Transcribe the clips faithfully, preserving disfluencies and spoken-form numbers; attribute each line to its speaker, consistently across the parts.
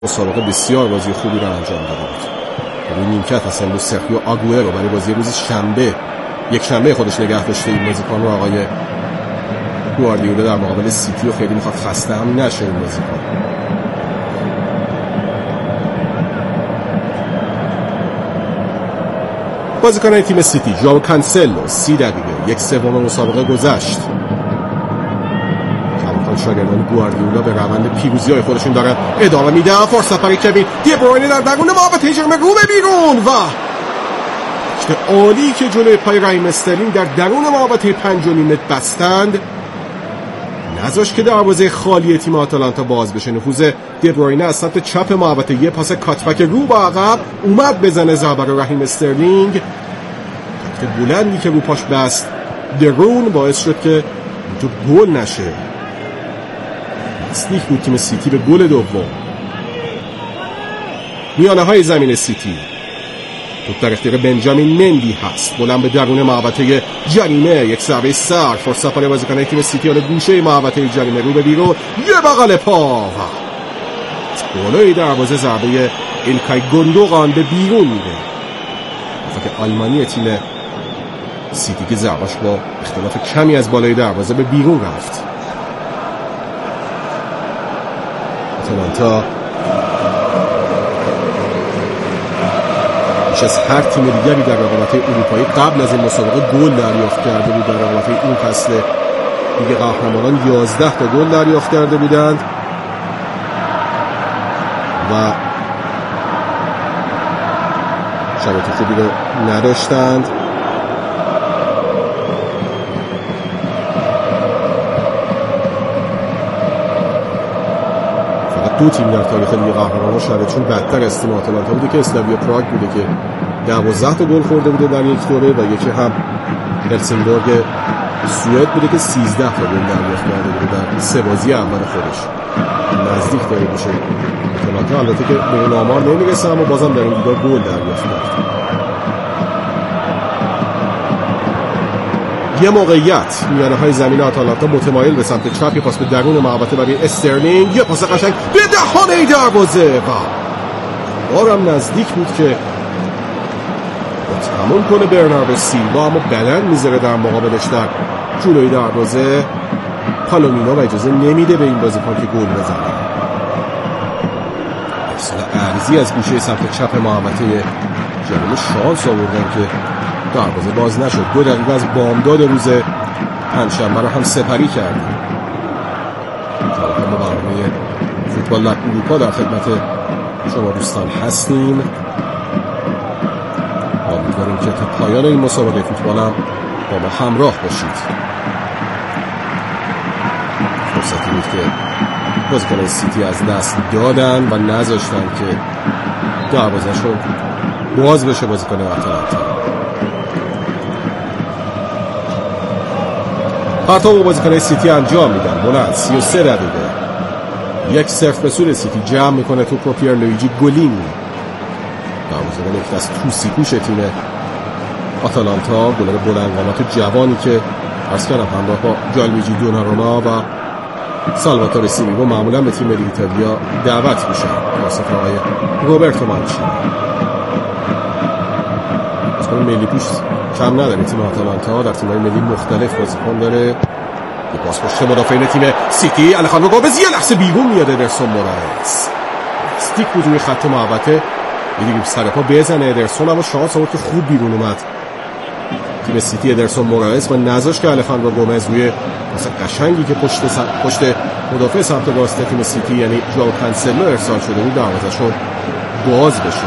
Speaker 1: مسابقه بسیار بازی خوبی رو انجام داده بود. روی نیمکت اصلا امروز سرخیو آگوئرو برای بازی روز شنبه یک شنبه خودش نگه داشته این بازیکن رو آقای گواردیولا در مقابل سیتی و خیلی میخواد خسته هم نشه این بازیکن. بازیکن تیم سیتی ژائو کانسلو سی دقیقه یک سوم مسابقه گذشت. شاگردان گواردیولا به روند پیروزی‌های خودشون دارن ادامه میدن. فرصت برای کوین دی بروینه در درون محوطه جرم رو به بیرون و چه عالی که جلوی پای راهیم استرلینگ در درون محوطه پنج و نیم متر بستند، نذاشت که دروازه خالی تیم آتالانتا باز بشه. نفوذ دی بروینه از سمت چپ محوطه، یه پاس کاتبک رو به عقب اومد بزنه ضربه رو راهیم استرلینگ. تکت بلندی که رو پاش بست درون باعث شد که تو گل نشه. نزدیک بود تیم سیتی به گل دوم. میانه های زمین سیتی توپ در اختیار بنجامین مندی هست، بلند به درون محوطه جریمه، یک ضربه سر، فرصت برای بازیکن تیم سیتی حالا گوشه محوطه جریمه رو به بیرون، یه بغل پا بالای دروازه ضربه ایلکای گوندوغان به بیرون میره. فقط آلمانی تیم سیتی که ضربش با اختلاف کمی از بالای دروازه به بیرون رفت. آتالانتا بیش از هر تیم دیگری در رقابت‌های اروپایی قبل از این مسابقه گل دریافت کرده بود. در رقابت‌های این فصل لیگ قهرمانان یازده تا گل دریافت کرده بودند و شرایط خوبی رو نداشتند. دو تیم در تاریخ لیگ قهرمانان شرایطشون بدتر از تیم آتالانتا بوده که اسلاویا پراگ بوده که دوازده تا گل خورده بوده در یک دوره و یکی هم هلسینگبورگ سوئد بوده که سیزده تا گل دریافت کرده بوده در سه بازی اول خودش. نزدیک داره بشه آتالانتا، البته که به این آمار نمیرسه اما بازم در این دیدار گل دریافت کرد. یه موقعیت میانه های زمین آتالانتا متمایل به سمت چپ، یه پاس به درون محوطه برای استرلینگ، یه پاس قشنگ به دهانه دروازه و بارم نزدیک بود که تمام کنه برناردو سیلوا، اما بدن میذاره در مقابلش در جلوی دروازه پالومینو و اجازه نمیده به این بازیکن که گل بزنه. ارسال عرضی از گوشه سمت چپ محوطه جریمه شانس آوردن که دروازه باز نشد. دو دقیقه از بامداد روز پنجشنبه رو هم سپری کردیم. ما برنامه فوتبال لب اروپا در خدمت شما دوستان هستیم. امیدواریم که تا پایان این مسابقه فوتبال هم با ما همراه باشید. فرصتی بود که بازیکن سیتی از دست دادن و نذاشتن که دروازه‌شون باز بشه بازیکن آتالانتا. پرتاب و بازیکن سیتی انجام میدن. بلند سی و سه دقیقه یک صفر به سود سیتی جمع میکنه تو پرو پیر لویجی گولینی. دروازه‌بان یک دست توسی کوش تیم آتالانتا، گلر بلند قامت جوانی که عرض کردم همراه با جالویجی دوناروما و سالواتور سیمیگو معمولا به تیم ملی ایتالیا دعوت میشن. واسه آقای روبرتو مانچینی بازیکن ملی پوش کم نداره تیم آتالانتا، در تیم‌های ملی مختلف بازیکن داره. یه پاس پشت مدافعین تیم سیتی، الخاندرو گومز یه لحظه بیرون میاد. ادرسون مورایس استیک بود روی خط محوطه، دیگه سر پا بزنه ادرسون، اما شانس آورد که خوب بیرون اومد تیم سیتی ادرسون مورایس و نذاشت که الخاندرو گومز روی پاس قشنگی که پشت س... پشت مدافع سمت راست تیم سیتی یعنی ژائو کانسلو ارسال شده بود دروازه‌شون باز بشه.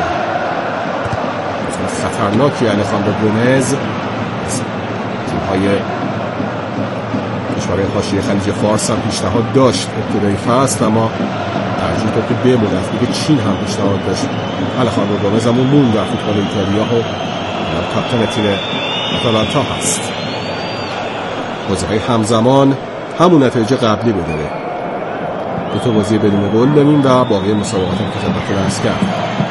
Speaker 1: خطرناکی الخاندرو گومز تیم‌های کشورهای حاشیه خلیج فارس هم پیشنهاد داشت ابتدای فصل، اما ترجیح داد که بمونه. دیگه چین هم پیشنهاد داشت. الخاندرو گومز هم مون در فوتبال ایتالیا و کاپیتان تیم آتالانتا هست. بازی‌های همزمان همون نتایج قبلی بداره. دو تا بازی بدون گل داریم و باقی مسابقات هم که خدمتتون عرض کردم.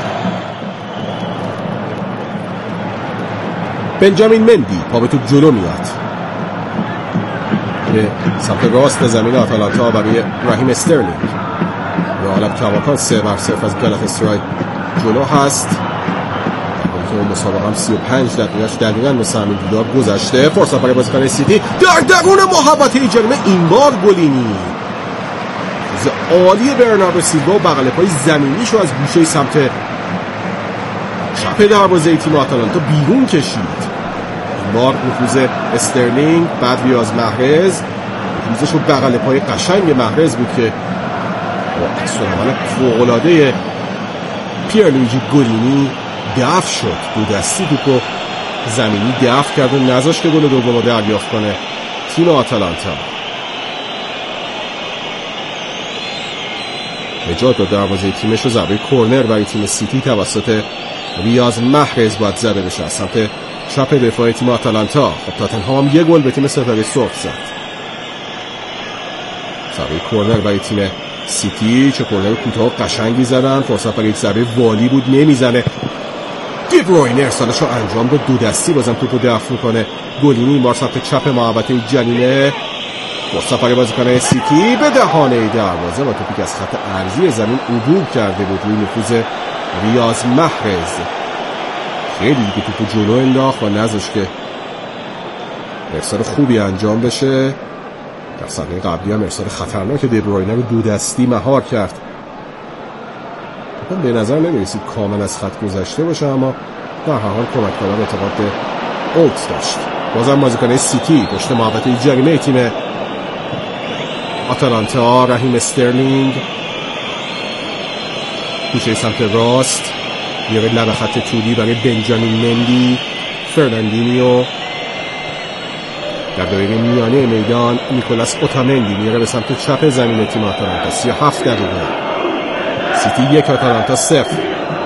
Speaker 1: بنجامین مندی پا به توپ جلو میاد به سمت راست زمین آتالانتا برای راهیم استرلینگ. حالا کماکان سه بر صفر از گالاتاسرای جلو هست. که اون مسابقه هم سی و پنج دقیقهش دقیقاً به همین دیدار گذشته. فرصت برای بازیکن سیتی در درون محوطه جریمه، این بار گلینی عالی برناردو سیلوا و بغل پای زمینیشو از گوشه سمت چپ دروازه تیم آتالانتا بیرون کشید. این بار نفوذ استرلینگ، بعد ریاض محرز، نفوذش رو بغل پای قشنگ محرز بود که با عکس‌العمل فوق‌العاده پیرلویجی گلینی دفع شد. دو دستی توپو زمینی دفع کرد و نذاشت که گل دوم رو دریافت کنه تیم آتالانتا. نجات داد دروازه تیمش رو. ضربه کورنر برای تیم سیتی توسط ریاض محرز باید زده بشه از سمت چپ دفاع تیم آتالانتا. خب تاتنهام یه گل به تیم ستاره سرخ زد. ضربه کورنر برای تیم سیتی، چه کورنر کوتاه قشنگی زدن. فرصت برای یک ضربه والی بود، نمیزنه. دی بروینه ارسالش رو انجام داد، دو دستی بازم توپو دفع میکنه. گلینی این بار سمت چپ محوطه جریمه. فرصت برای بازیکن سیتی به دهانه دروازه و توپی که از خط عرضی زمین عبور کرده بود روی نفوذ ریاض محرز. خیلی دیگه توپو جلو انداخت و نذاشت که ارسال خوبی انجام بشه. در صحنه قبلی هم ارسال خطرناک دی بروینه رو دو دستی مهار کرد. به نظر نمیرسید کامل از خط گذشته باشه، اما در هر حال کمک کردن اعتقاد به اوت داشت. بازم بازیکن سیتی پشت محوطه جریمه تیم آتالانتا، رحیم استرلینگ گوشه سمت راست، میره لب خط طولی برای بنجامین مندی. فرناندینیو در دایره میانه میدان، نیکولاس اوتامندی میره به سمت چپ زمین تیم آتالانتا. سی و هفت دقیقه، سیتی یک آتالانتا صفر.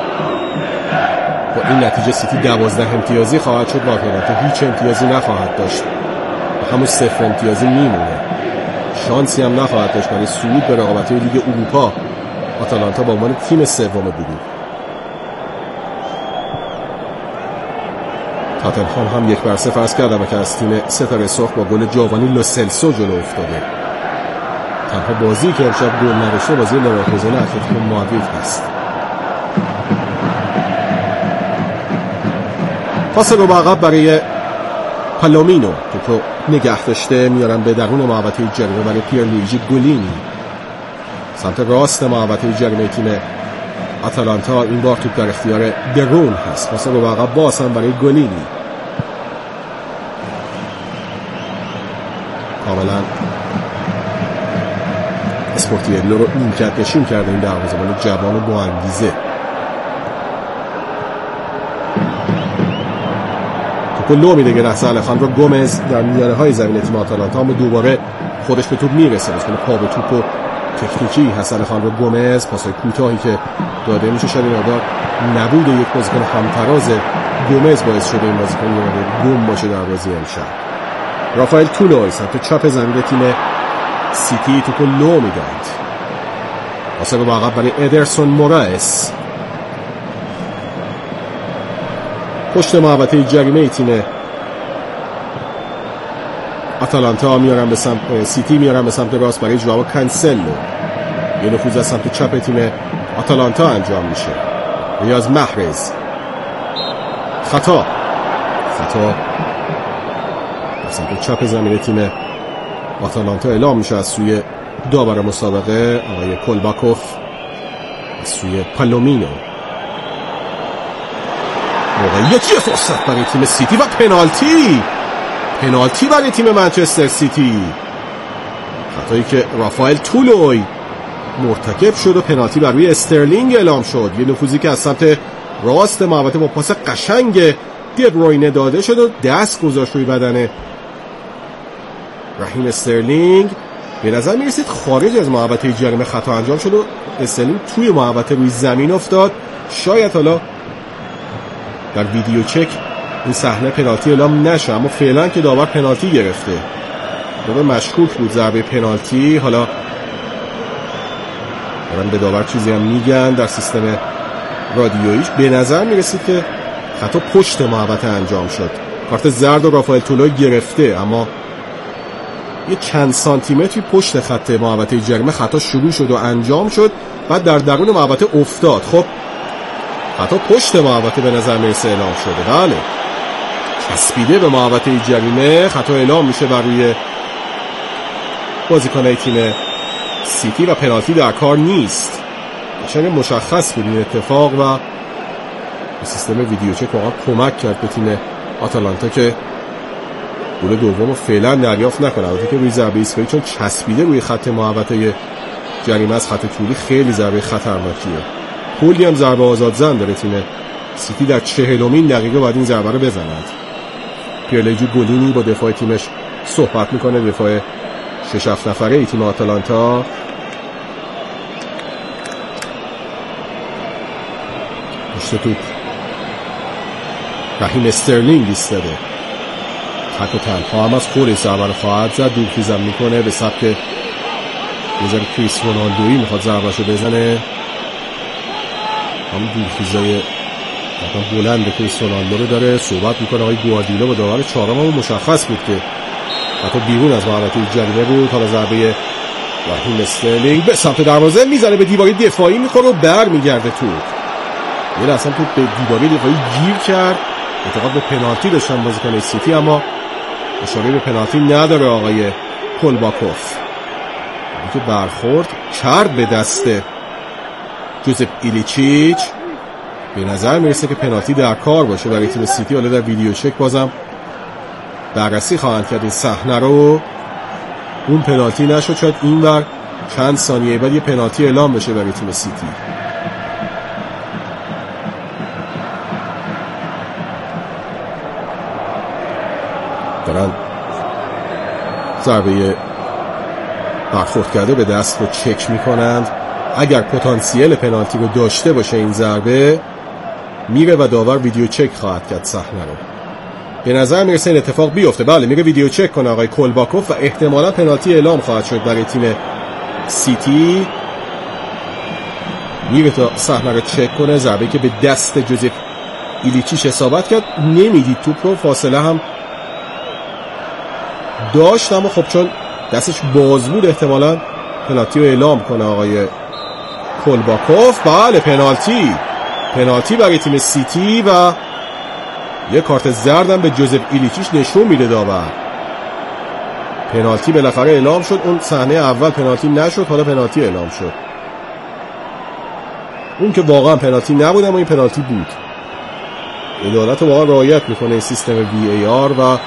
Speaker 1: با این نتیجه سیتی دوازده امتیازی خواهد شد و آتالانتا هیچ امتیازی نخواهد داشت و همون صفر امتیازی میمونه. شانسی هم نخواهد داشت برای صعود به رقابت‌های لیگ اروپا. آتالانتا با عنوان تیم سوم بودیم. تاتنهام هم یک بر صفر از کردم که از تیم ستاره سرخ با گل جوانی لوسلسو جلو افتاده. تنها بازی که امشب گل نداشته بازی لورکوزن اتلتیکو مادرید هست. پاس رو به عقب برای پالومینو، توپو نگه داشته، میارن به درون محوطه جریمه برای پیرلویجی گلینی. سمت راست محوطه جریمه تیم آتالانتا، این بار توپ در اختیار درون هست. پاس رو به عقب باز هم برای گلینی. کاملا اسپورتیلو رو نیمکت نشین کرده این دروازه‌بان جوان و با انگیزه. گل میده که رأس الخاندرو گومز در میانه های زمین تیم آتالانتا، اما دوباره خودش به توپ میرسه. بازیکن پا به توپ و تکنیکی هست الخاندرو گومز. پاسای کوتاهی که داده میشه شاید مقدار نبود یک بازیکن همتراز گومز باعث شده این بازیکن یه گم باشه در بازی امشب. رافائل تولوی سمت چپ زمین تیم سیتی توپو لو میدند. پاس به عقب برای ادرسون موراس. پشت محوطه جریمه تیم آتالانتا میارن به سمت سیتی، میارن به سمت راست برای ژائو کانسلو. یه نفوذ از سمت چپ تیم آتالانتا انجام میشه. ریاض محرز خطا خطا از سمت چپ زمین تیم آتالانتا اعلام میشه از سوی داور مسابقه آقای کولباکوف، از سوی پالومینو. موقعیتی فرصت برای تیم سیتی و پنالتی پنالتی برای تیم منچستر سیتی. خطایی که رافائل تولوی مرتکب شد و پنالتی بر روی استرلینگ اعلام شد. یه نفوذی که از سمت راست محوطه با پاس قشنگ دی بروینه داده شد و دست گذاشت روی بدن رحیم استرلینگ. به نظر میرسید خارج از محوطه جریمه خطا انجام شد و استرلینگ توی محوطه روی زمین افتاد. شاید حالا در ویدیو چک این صحنه پنالتی اعلام نشه، اما فعلا که داور پنالتی گرفته. داور مشکوک بود ضربه پنالتی. حالا دارن به داور چیزی هم میگن در سیستم رادیوییش. به نظر میرسید که خطا پشت محوطه انجام شد. کارت زرد و رافائل تولوی گرفته، اما یه چند سانتی متری پشت خط محوطه جریمه خطا شروع شد و انجام شد، بعد در درون محوطه افتاد. خب خطا پشت محوطه به نظر میرسه اعلام شده. بله چسبیده به محوطه جریمه، خطا اعلام میشه بر روی بازیکنای تیم سیتی و پنالتی در کار نیست. قشنگ مشخص بود این اتفاق و سیستم ویدیو چک واقعا کمک کرد به تیم آتالانتا که گل دومو فعلا دریافت نکنه. البته که روی ضربه ایستگاهی چون چسبیده روی خط محوطه جریمه از خط طولی خیلی ضربه خطرناکیه. کلی هم ضربه آزاد زن داره تیم سیتی، در چهلمین دقیقه باید این ضربه رو بزنند. پیرلویجی گولینی با دفاع تیمش صحبت میکنه، دفاع شش هفت نفره ای تیم آتالانتا. پشت توپ رحیم استرلینگ ایستاده، تک و تنها هم از خودش ضربه رو خواهد زد، دورخیزم میکنه به سبک یه ذره کریس رونالدویی میخواد ضربهشو بزنه. هم دورخیزای بلند کریس رونالدو رو داره. صحبت میکنه آقای گواردیولا با داور چهارم هم مشخص بود که حتی بیرون از محوطه جریمه بود. حالا ضربه رحیم استرلینگ به سمت دروازه میزنه، به دیواری دفاعی میخوره و بر میگرده توپ. یه اصلا توپ به دیواری دفاعی گیر کرد. اعتقاد به پنالتی داشتن بازیکن سیتی، اما اشاره به پنالتی نداره آقای کولباکوف که برخورد کرد به دست جوزپ ایلیچیچ. به نظر میرسه که پنالتی در کار باشه برای تیم سیتی. حالا در ویدیو چک بازم بررسی خواهند کرد این صحنه رو. اون پنالتی نشد، شاید اینور چند ثانیه بعد یه پنالتی اعلام بشه برای تیم سیتی. دارن ضربه برخورد کرده به دست رو چک میکنند. اگر پتانسیل پنالتی رو داشته باشه این ضربه میره و داور ویدیو چک خواهد کرد صحنه رو. به نظر میرسه این اتفاق بیفته. بله میره ویدیو چک کنه آقای کولباکوف و احتمالا پنالتی اعلام خواهد شد برای تیم سیتی. میره تا صحنه رو چک کنه. ضربه که به دست جوزپ ایلیچیچ اصابت کرد، نمیدید توپ رو، فاصله هم داشت، اما خب چون دستش باز بود احتمالا پنالتی رو اعلام کنه آقای کولباکوف. بله پنالتی پنالتی برای تیم سیتی و یه کارت زردم به جوزپ ایلیچیچ نشون میده داور. پنالتی بالاخره اعلام شد. اون صحنه اول پنالتی نشد، حالا پنالتی اعلام شد. اون که واقعا پنالتی نبود اما این پنالتی بود. عدالت واقعا رعایت میکنه این سیستم وی ای آر و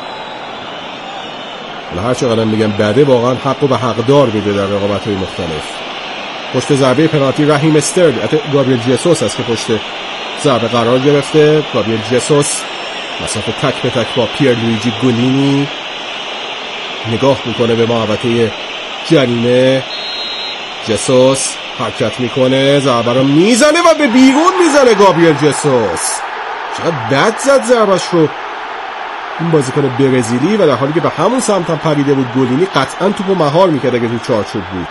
Speaker 1: هر چقدر میگم بده واقعا حق و به حقدار میده در رقابت‌های مختلف. پشت ضربه پنالتی رحیم استرلینگ، گابریل جسوس است که پشت ضربه قرار گرفته. گابریل جسوس مسافه تک به تک با پیرلویجی گولینی نگاه میکنه به محوطه جریمه. جسوس حرکت میکنه، ضربه رو میزنه و به بیرون میزنه. گابریل جسوس چقدر بد زد ضربه‌اش رو این بازیکن برزیلی و در حالی که به همون سمت هم پریده بود گولینی قطعا توپو مهار میکرد اگه تو چارچوب بود.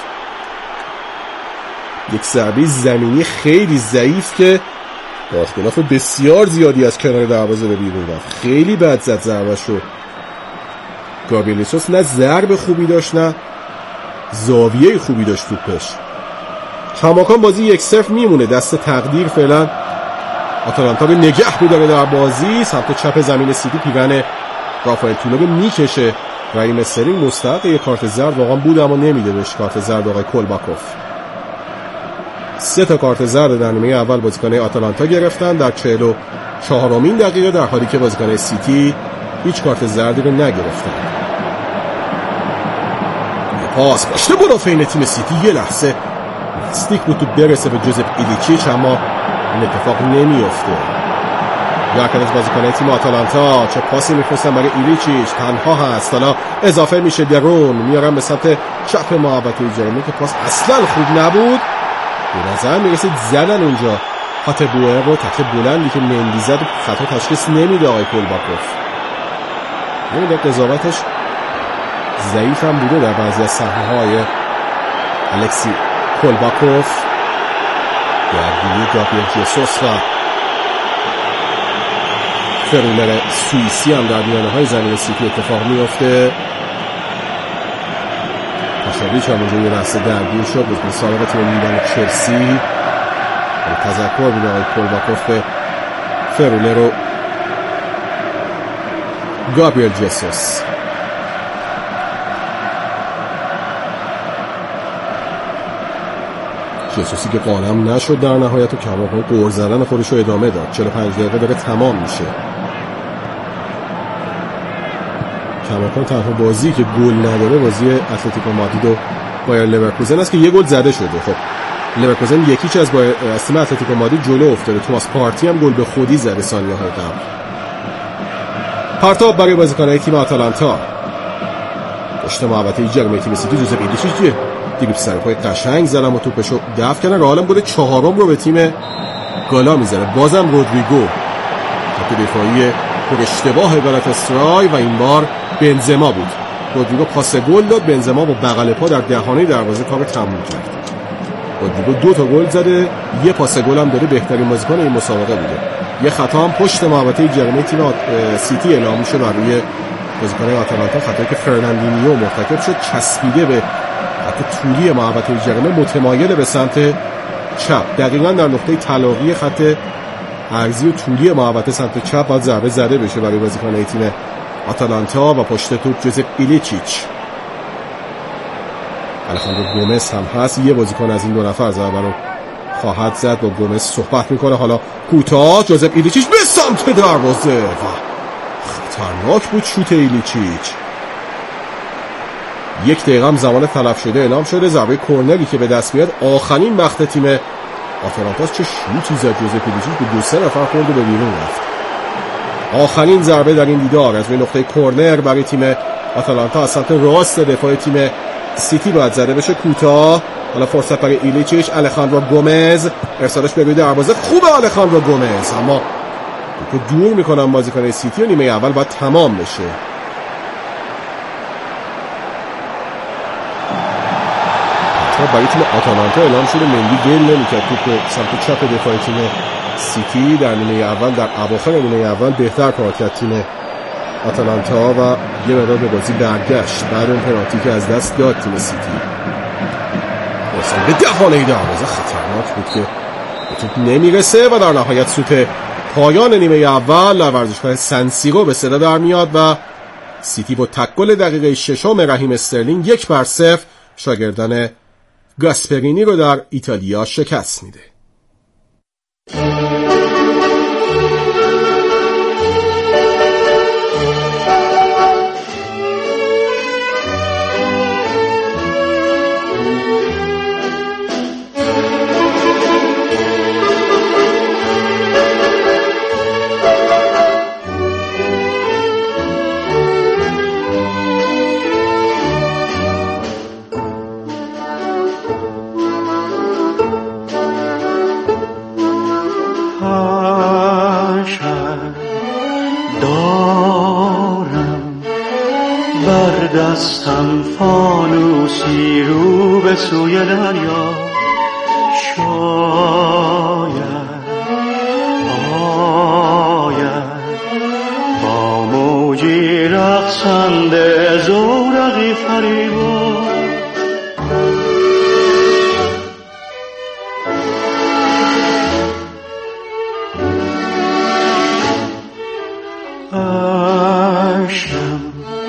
Speaker 1: یک ضربه زمینی خیلی ضعیف که با اختلاف بسیار زیادی از کنار دروازه به بیرون رفت. خیلی بد زد ضربه‌اش رو گابریل جسوس. نه ضربه خوبی داشت نه زاویه خوبی داشت توپش. کماکان بازی یک صفر میمونه دست تقدیر. فعلا آتالانتا به نگه می‌داره در بازی. سمت چپ زمین سیتی پیرن رافائل تولوگ میکشه. رحیم استرلینگ مستحق یک کارت زرد واقعا بود اما نمیده بهش کارت زرد آقای کولباکوف. سه تا کارت زرد در نیمه اول بازیکنان آتالانتا گرفتن در چهل و چهارمین دقیقه، در حالی که بازیکنان سیتی هیچ کارت زردی رو نگرفتن. پاس پشت مدافعین تیم سیتی یه لحظه نزدیک بود تو برسه به جوزپ ایلیچیچ اما این اتفاق نمیفته. یکی از بازیکنان تیم آتالانتا چه پاسی می‌فرستن برای ایلیچیچ، تنها هست. حالا اضافه میشه درون، میارن به سمت چپ محوطه جریمه که پاس اصلا خوب نبود. به نظر میرسید زدن اونجا خط بوئر رو، تکل بلندی که مندی زد خطا تشخیص نمیده آقای کولباکوف. نمیده قضاوتش ضعیف هم بوده در بعضی از صحنه‌های الکسی کولباکوف. درگیری گابریل جسوس و فرولر سوئیسی هم در میانه‌های زمین سیتی اتفاق میفته. مشاویچ هم اونجا یه لحظه درگیر شد بود که سابق تیم میلان چلسی تذکر بود آقای پولباکوف به فرولر و گابریل جسوس. جسوسی که قانم نشد در نهایت و کماکان گل زدن خودش رو ادامه داد. چهل و پنج دقیقه داره تمام میشه. کماکان تنها بازی که گل نداره بازی اتلتیکو مادرید و بایر لورکوزن است که یه گل زده شده. خب لورکوزن یکیچ از بایر از تیم اتلتیکو مادرید جلو افتاده. توماس پارتی هم گل به خودی زده ثانیه‌های قبل. پرتاب برای بازیکن‌های تیم آتالانتا. پشت محوطه جرمه تیم سیتی جوزپ ایلیچیچ دیگه سرپای قشنگ زدن و توپشو دفع کردن. رئال گل چهارم رو به تیم گالا میزنه. بازم رودریگو خط دفاعی پر اشتباه گالاتاسرای و این بار بنزما بود. رودریگو پاس گل داد، بنزما با بغل پا در دهانه دروازه کار تموم کرد. رودریگو دو تا گل زده، یه پاس گل هم داره، بهترین بازیکن این مسابقه بوده. یه خطا هم پشت محوطه جریمه تیم سیتی اعلام میشه برای بازیکن آتالانتا، خطایی که فرناندینیو مرتکب شد، چسبیده به خط طولی محوطه جریمه، متمایل به سمت چپ، دقیقاً در نقطه تلاقی خط عرضی و طولی محوطه سمت چپ باید ضربه زده بشه برای بازیکن تیم آتالانتا و پشت توپ جوزپ ایلیچیچ. الخاندرو گومز هم هست، یه بازیکن از این دو نفر ضربه رو خواهد زد. با گومز صحبت میکنه. حالا کوتاه جوزپ ایلیچیچ به سمت دروازه و خطرناک بود شوت ایلیچیچ. یک دقیقه هم زمان تلف شده اعلام شده. ضربه کرنری که به دست میاد آخرین بخت تیم آتالانتاست. چه شوتی زد جوزپ ایلیچیچ، به دو سه نفر خورد و به بیرون رفت. آخرین ضربه در این دیدار از روی نقطه کرنر برای تیم آتالانتا از سمت راست دفاع تیم سیتی باید زده بشه. کوتاه، حالا فرصت برای ایلیچیچ. الخاندرو گومز ارسالش به روی دروازه، خوبه الخاندرو گومز، اما توپو دور میکنن بازیکن سیتی و نیمه اول باید تمام بشه. برای تیم آتالانتا اعلام شده مندی گل نمیکرد توپ سمت چپ دفاع تیم سیتی در نیمه اول، در اواخر نیمه اول بهتر کار کرد تیم آتالانتا و یه مقدار به بازی برگشت بعد اون پنالتی که از دست داد تیم سیتی. به دهانه دروازه خطرناک بود که توپ نمیرسه و در نهایت سوت پایان نیمه اول در ورزشگاه سن سیرو به صدا در میاد و سیتی با تک گل دقیقه ششم رحیم استرلینگ یک بر صفر شاگردان گاسپرینی رو در ایتالیا شکست میده.
Speaker 2: دستم فانوسی رو به سوی دریا، شاید آید با موجی رقصنده زورقی فریبا. عشقم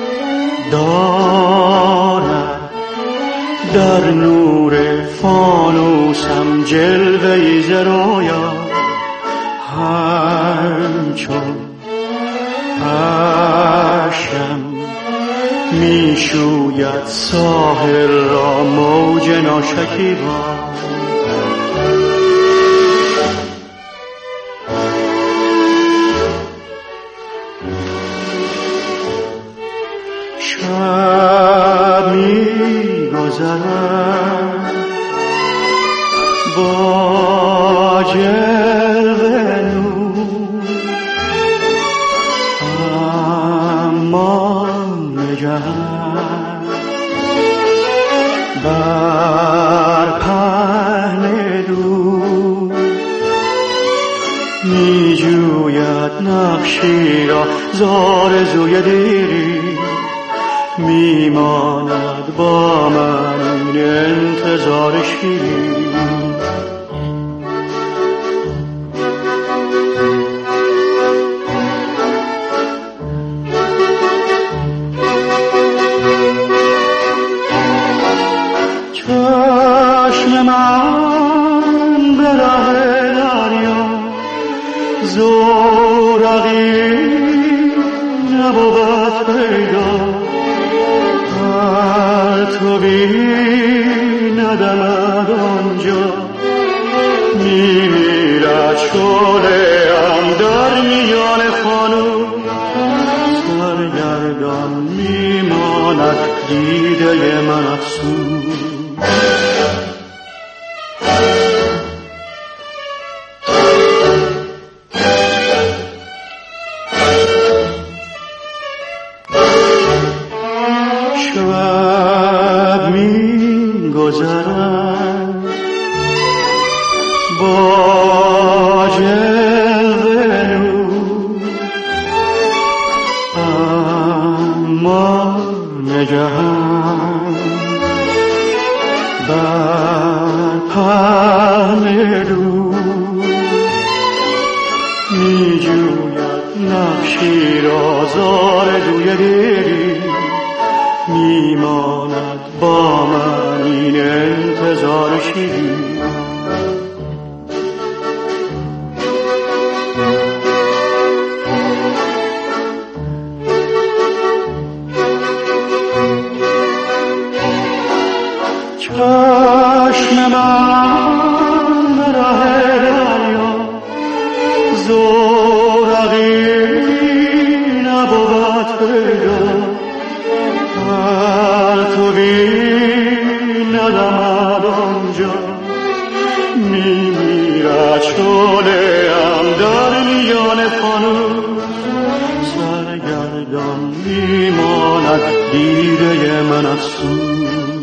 Speaker 2: دارد در نور فانوسم جلوه‌ای زرایا، همچون اشکم میشوید ساحل را موج ناشکیبا. شب می‌گذرد با جلوه نور، اما نگهد بر پهن دور، می‌جوید نقشی را زار زوی دیری، میماند با من این انتظار شیرین. چشم من به ره دریا زورقی نبود پیدا، پرتوی ندمد آنجا، میمیرد شعله‌ام در میان خانوم، سرگردان میماند دیده من افسون. شب می گذرد با جلوه نور، اما نگهم بر پهن دور، می جوید نقشی را زارزوی دیری، میماند با من این انتظار شیرین. چشم من به ره دریا زورقی نبود پیدا، پرتوی ندمد آنجا، میمیرد شعله‌ام در میان فانوس، سرگردان میماند دیده من افسون.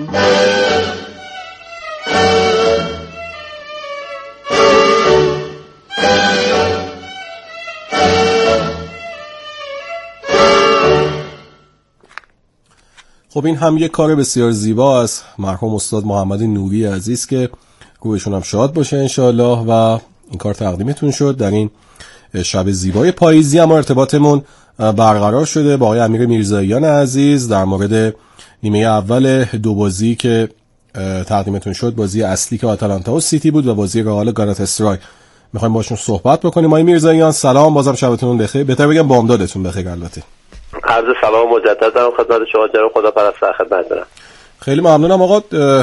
Speaker 1: خب این هم یک کار بسیار زیبا از مرحوم استاد محمد نوری عزیز که روحشون هم شاد باشه انشاءالله و این کار تقدیمتون شد در این شب زیبای پاییزی. اما ارتباطمون برقرار شده با آقای امیر میرزاییان عزیز در مورد نیمه اول دو بازی که تقدیمتون شد، بازی اصلی که آتالانتا و سیتی بود و بازی رئال گالاتاسرای. میخوایم باشون صحبت بکنیم. آقای میرزاییان سلام، بازم شبتون بخیر، بهتر بگم بامدادتون بخیر. البته
Speaker 3: عرض سلام مجدد دارم خدمت شما جناب، خدا پرستر خدمت دارم.
Speaker 1: خیلی ممنونم آقا.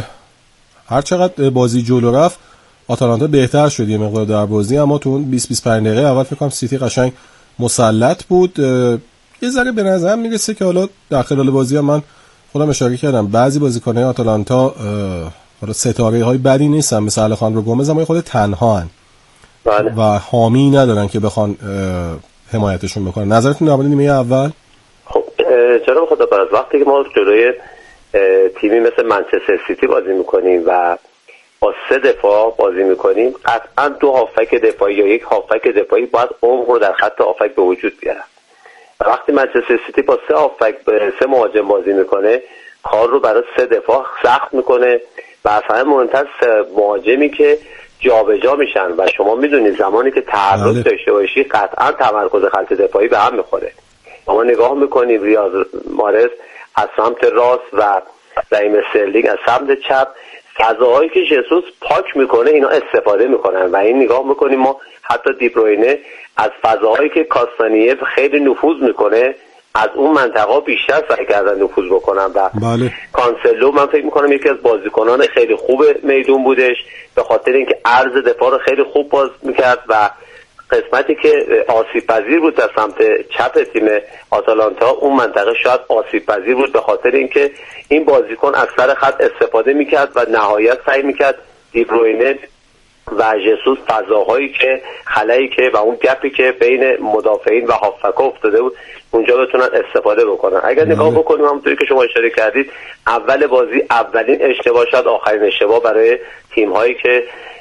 Speaker 1: هر چقدر بازی جلو رفت آتالانتا بهتر شد یه مقدار در بازی، اما تو اون بیست بیست و پنج دقیقه اول فکر کنم سیتی قشنگ مسلط بود. یه ذره به نظرم میرسه که حالا در خلال بازی هم من خودم اشاره کردم بعضی بازیکن‌های آتالانتا حالا ستاره‌های بدی نیستن، مثل الخاندرو گومز، اما خود تنها هن
Speaker 3: بله.
Speaker 1: و حامی ندارن که بخوان حمایتشون بکنن. نظرتون در مورد نیمه اول؟
Speaker 3: خب جناب خدا پرست، وقتی که ما جلوی تیمی مثل منچستر سیتی بازی میکنیم و با سه دفاع بازی میکنیم، قطعا دو هافک دفاعی یا یک هافک دفاعی باید عمق رو در خط هافک به وجود بیارن. و وقتی منچستر سیتی با سه هافک سه مهاجم بازی میکنه، کار رو برای سه دفاع سخت میکنه و اصلا مهمتر مهاجمی که جابجا میشن و شما میدونید زمانی که تحرک داشته باشی قطعا تمرکز خط دفاعی به هم میخوره. ما نگاه میکنیم ریاض مارز از سمت راست و رحیم استرلینگ از سمت چپ، فضاهایی که ژسوس پاک میکنه اینا استفاده میکنن و این نگاه میکنیم ما حتی دیبروینه از فضاهایی که کاستانیه خیلی نفوذ میکنه از اون منطقه بیشتر سعی کردن نفوذ بکنن و
Speaker 1: بله.
Speaker 3: کانسلو من فکر میکنم یکی از بازیکنان خیلی خوب میدون بودش به خاطر اینکه عرض دفاع رو خیلی خوب باز میکرد و قسمتی که آسیب پذیر بود در سمت چپ تیم آتالانتا اون منطقه شاید آسیب پذیر بود به خاطر اینکه این بازیکن از سر خط استفاده میکرد و نهایت سعی میکرد دیبروینه و ژسوس فضاهایی که خلایی که و اون گپی که بین مدافعین و هافبک افتاده بود اونجا بتونن استفاده بکنن. اگر نگاه بکنیم همونطوری که شما اشاره کردید اول بازی اولین اشتباه شد آخرین اشتباه برای تیم هایی که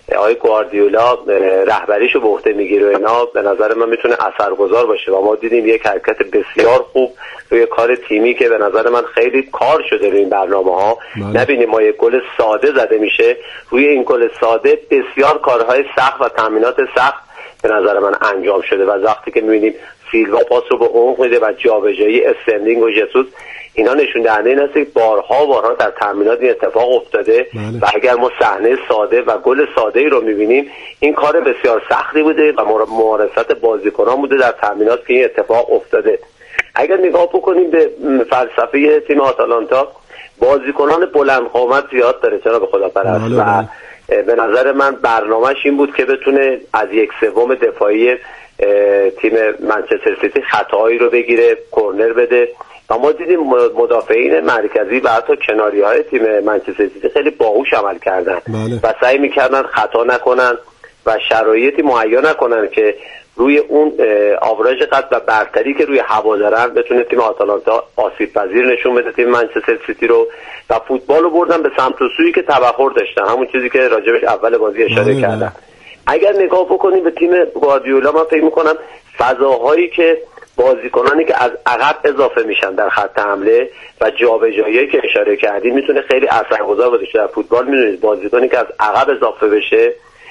Speaker 3: آقای گواردیولا رهبریشو به عهده میگیره و اینا به نظر من میتونه اثرگذار باشه و ما دیدیم یک حرکت بسیار خوب روی کار تیمی که به نظر من خیلی کار شده روی این برنامه‌ها. نبینیم ما یک گل ساده زده میشه، روی این گل ساده بسیار کارهای سخت و تامینات سخت به نظر من انجام شده و وقتی که میبینیم سیلوا پاس رو به عمق میده و جابجایی استرلینگ و ژسوس، اینا نشون دهنده این است که بارها بارها در تمرینات این اتفاق افتاده بله. و اگر ما صحنه ساده و گل ساده ای رو میبینیم این کار بسیار سختی بوده و معرفت بازیکنان بوده در تمرینات که این اتفاق افتاده. اگر نگاه بکنیم به فلسفه تیم آتالانتا، بازیکنان بلند قامت زیاد داره جناب خداپرست و به نظر من برنامه‌اش این بود که بتونه از یک سوم دفاعی تیم منچستر سیتی خطاهایی رو بگیره، کورنر بده و ما دیدیم مدافعین مرکزی و حتی کناری‌های تیم منچستر سیتی خیلی باهوش عمل کردن بله. و سعی می‌کردن خطا نکنن و شرایطی مهیا نکنن که روی اون آوراژ قد و برتری که روی هوا دارن بتونه تیم آتالانتا آسیب پذیر نشون بده تیم منچستر سیتی رو و فوتبال رو بردن به سمت و سویی که توقع داشتن، همون چیزی که راجبش اول بازی اشاره کردم. اگر نگاه بکنیم به تیم گواردیولا، من فکر می‌کنم فضاهایی که بازیکنانی که از عقب اضافه میشن در خط حمله و جابجایی که اشاره کردیم میتونه خیلی اثرگذار باشه در فوتبال. میدونید بازیکنی که از عقب اضافه بشه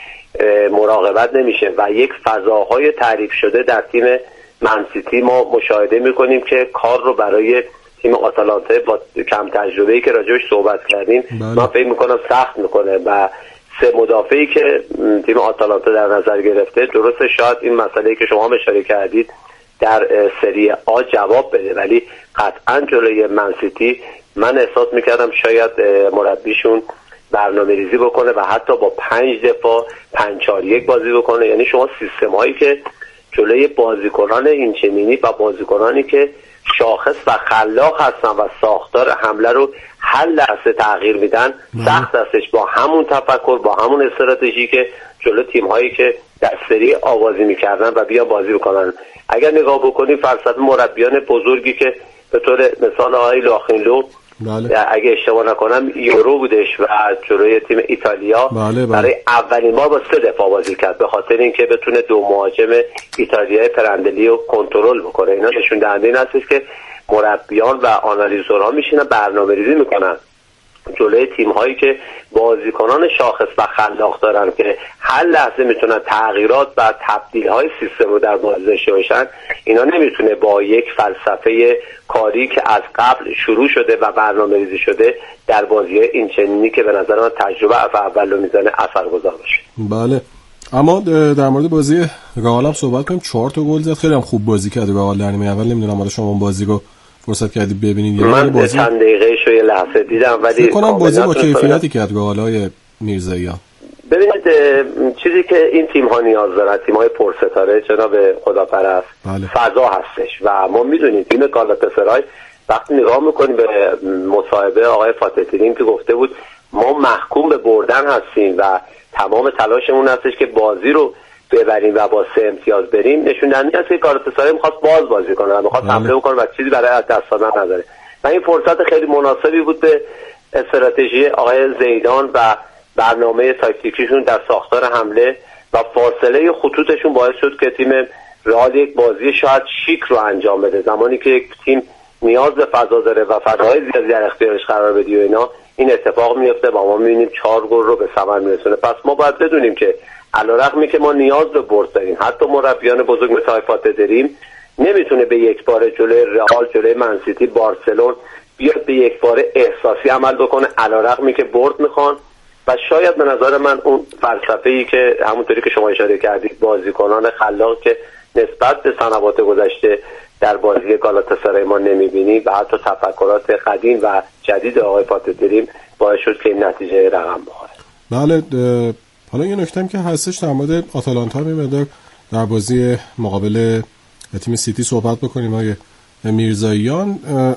Speaker 3: مراقبت نمیشه و یک فضاهای تعریف شده در تیم منسیتی ما مشاهده میکنیم که کار رو برای تیم آتالانتا با کم تجربه‌ای که راجعش صحبت کردیم بله. من فکر میکنم سخت میکنه و سه مدافعی که تیم آتالانتا در نظر گرفته، درسته شاید این مسئله‌ای که شما اشاره کردید در سری آ جواب بده، ولی قطعا جلوی منسیتی من احساس میکردم شاید مربیشون برنامه ریزی بکنه و حتی با پنج دفاع پنج چهار یک بازی بکنه. یعنی شما سیستم هایی که جلوی بازیکنان اینچنینی و بازیکنانی که شاخص و خلاق هستن و ساختار حمله رو هر لحظه تغییر میدن سخت استش با همون تفکر با همون استراتژی که جلو تیم هایی که در سری آوازی میکردن و بیان بازی بکنن. اگر نگاه بکنیم فلسفه مربیان بزرگی که به طور مثال آقای لاخینلو بله. اگه اشتباه نکنم یورو بودش و جلوی تیم ایتالیا بله بله. برای اولین بار با سه دفاع بازی کرد به خاطر اینکه بتونه دو مهاجم ایتالیایی پرندلی رو کنترل بکنه. اینا نشون دهنده این هستش که مربیان و آنالیزورها میشینن برنامه‌ریزی میکنن جلوی تیم هایی که بازیکنان شاخص و خلاق دارن که هر لحظه میتونن تغییرات و تبدیل های سیستم رو در بازی داشته باشن. اینا نمیتونه با یک فلسفه کاری که از قبل شروع شده و برنامه‌ریزی شده در بازی اینچنینی که به نظر من تجربه اول رو میزنه اثرگذار باشه.
Speaker 1: بله، اما در مورد بازی رئال هم صحبت کنیم. چهار تا گل زد، خیلی هم خوب بازی کرد رئال در نیمه اول. نمیدونم حالا شما بازی رو فرصت کردید ببینید؟
Speaker 3: من بازی چند دقیقه شو یه لحظه دیدم ولی
Speaker 1: فکر کنم بازی با کیفیتی کرد رئالای میرزایی‌ها.
Speaker 3: ببینید چیزی که این تیم ها نیاز دارن، تیم های پرستاره جناب خداپرست، بله. فضا هستش و ما میدونیم تیم گالاتاسرای وقتی نگاه میکنیم به مصاحبه آقای فاتح‌الدین که گفته بود ما محکوم به بردن هستیم و تمام تلاشمون هستش که بازی رو ببریم و با سه امتیاز بریم، نشون دهنده است که گالاتاسرای میخواد باز بازی کنه و میخواد حمله بکنه و چیزی برای از دست دادن نداره و این فرصت خیلی مناسبی بود به استراتژی آقای زیدان و برنامه تاکتیکیشون در ساختار حمله و فاصله خطوطشون باعث شد که تیم رئال یک بازی شاید شیک رو انجام بده. زمانی که یک تیم نیاز به فضا داره و فضاهای زیادی در اختیارش قرار بدی و اینا این اتفاق میفته و ما میبینیم چهار گل رو به ثمر میرسونه. پس ما باید بدونیم که علیرغمی که ما نیاز به برد داریم، حتی مربیان بزرگ مثل فاتح‌الدین نمیتونه به یک بار جلوی رئال، جلوی منسیتی، بارسلون بیاد به یک بار احساسی عمل بکنه علیرغمی که برد میخوان و شاید به نظر من اون فلسفه‌ای که همونطوری که شما اشاره کردید بازیکنان خلاق که نسبت به سنوات گذشته در بازی گالاتاسرای ما نمیبینی و حتی تفکرات قدیم و جدید آقای فاتح‌الدین باعث شد که این نتیجه رقم بخوره.
Speaker 1: بله، حالا یه نکته که هستش در مورد آتالانتا می‌مدار در بازی مقابل تیم سیتی صحبت بکنیم. آقای میرزاییان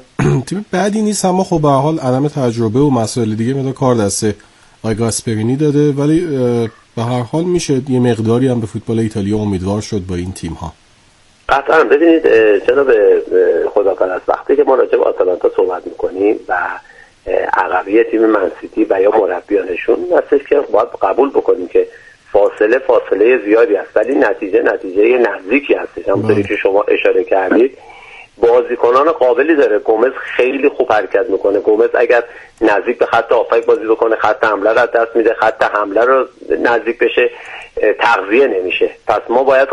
Speaker 1: تیم بعدی نیست اما خب به هر حال عدم تجربه و مسائل دیگه مدار کار دسته آقای گاسپرینی داده، ولی به هر حال میشه یه مقداری هم به فوتبال ایتالیا امیدوار شد با این تیم ها.
Speaker 3: قطعا. ببینید جناب خداپرست وقتی که ما راجع به آتالانتا صحبت میکنیم و عقبی تیم منسیتی و یا مربیانشون هستش که باید قبول بکنیم که فاصله فاصله زیادی است، ولی نتیجه نتیجه نزدیکی هستش. همونطوری که شما اشاره کردید بازیکنان قابلی داره. گومز خیلی خوب حرکت میکنه. گومز اگر نزدیک به خط هافک بازی بکنه خط حمله رو از دست میده، خط حمله رو نزدیک بشه تغذیه نمیشه. پس ما باید